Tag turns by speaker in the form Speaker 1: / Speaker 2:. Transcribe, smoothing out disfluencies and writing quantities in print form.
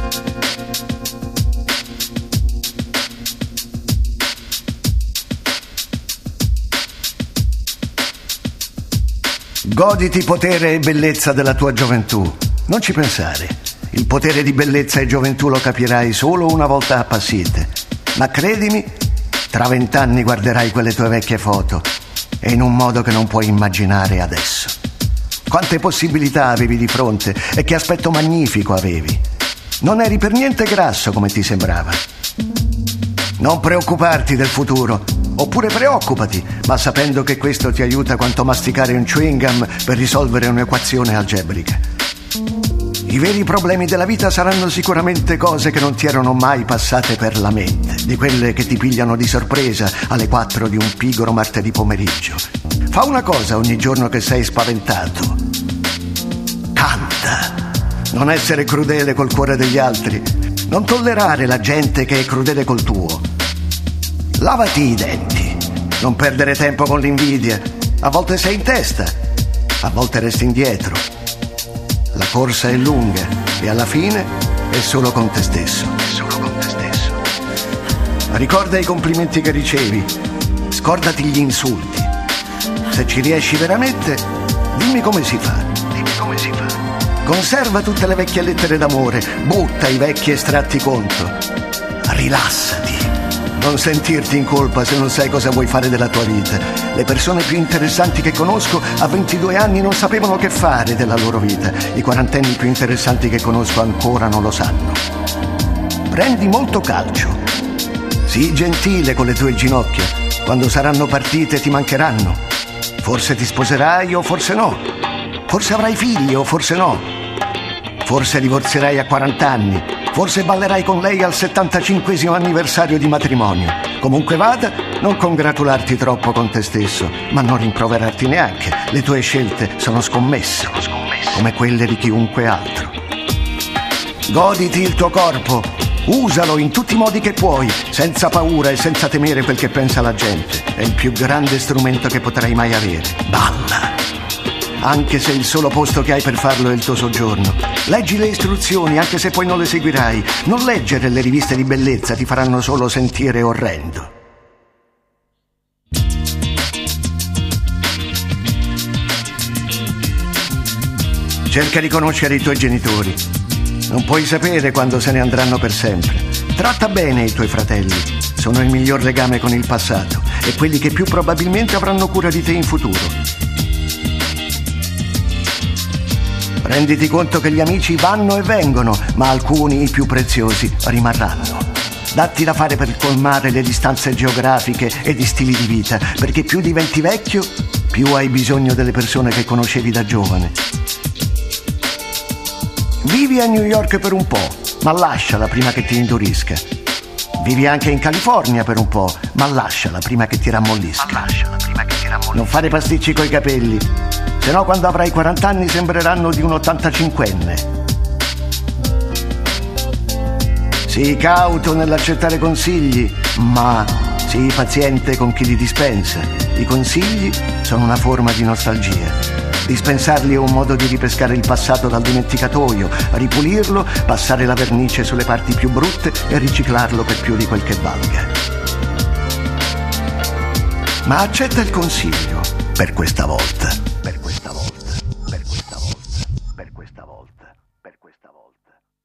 Speaker 1: Goditi potere e bellezza della tua gioventù. Non ci pensare. Il potere di bellezza e gioventù lo capirai solo una volta appassite. Ma credimi, tra 20 anni guarderai quelle tue vecchie foto e in un modo che non puoi immaginare adesso. Quante possibilità avevi di fronte e che aspetto magnifico avevi. Non eri per niente grasso come ti sembrava. Non preoccuparti del futuro. Oppure preoccupati, ma sapendo che questo ti aiuta quanto masticare un chewing gum per risolvere un'equazione algebrica. I veri problemi della vita saranno sicuramente cose che non ti erano mai passate per la mente, di quelle che ti pigliano di sorpresa alle 4 di un pigro martedì pomeriggio. Fa una cosa ogni giorno che sei spaventato. Canta. Non essere crudele col cuore degli altri. Non tollerare la gente che è crudele col tuo. Lavati i denti, non perdere tempo con l'invidia. A volte sei in testa, a volte resti indietro. La corsa è lunga e alla fine è solo con te stesso. È solo con te stesso. Ricorda i complimenti che ricevi, scordati gli insulti. Se ci riesci veramente, dimmi come si fa. Dimmi come si fa. Conserva tutte le vecchie lettere d'amore, butta i vecchi estratti conto. Rilassati. Non sentirti in colpa se non sai cosa vuoi fare della tua vita. Le persone più interessanti che conosco a 22 anni non sapevano che fare della loro vita. I quarantenni più interessanti che conosco ancora non lo sanno. Prendi molto calcio. Sii gentile con le tue ginocchia. Quando saranno partite ti mancheranno. Forse ti sposerai o forse no. Forse avrai figli o forse no. Forse divorzierai a 40 anni. Forse ballerai con lei al 75° anniversario di matrimonio. Comunque vada, non congratularti troppo con te stesso, ma non rimproverarti neanche. Le tue scelte sono scommesse, come quelle di chiunque altro. Goditi il tuo corpo, usalo in tutti i modi che puoi, senza paura e senza temere quel che pensa la gente. È il più grande strumento che potrai mai avere. Balla! Anche se il solo posto che hai per farlo è il tuo soggiorno. Leggi le istruzioni, anche se poi non le seguirai. Non leggere le riviste di bellezza, ti faranno solo sentire orrendo. Cerca di conoscere i tuoi genitori. Non puoi sapere quando se ne andranno per sempre. Tratta bene i tuoi fratelli. Sono il miglior legame con il passato e quelli che più probabilmente avranno cura di te in futuro. Renditi conto che gli amici vanno e vengono, ma alcuni, i più preziosi, rimarranno. Datti da fare per colmare le distanze geografiche e di stili di vita, perché più diventi vecchio, più hai bisogno delle persone che conoscevi da giovane. Vivi a New York per un po', ma lasciala prima che ti indurisca. Vivi anche in California per un po', ma lasciala prima che ti rammollisca. Non fare pasticci coi capelli, se no quando avrai 40 anni sembreranno di un 85enne. Sii cauto nell'accettare consigli, ma sii paziente con chi li dispensa. I consigli sono una forma di nostalgia. Dispensarli è un modo di ripescare il passato dal dimenticatoio, ripulirlo, passare la vernice sulle parti più brutte e riciclarlo per più di quel che valga. Ma accetta il consiglio per questa volta. Per questa volta. Per questa volta. Per questa volta. Per questa volta.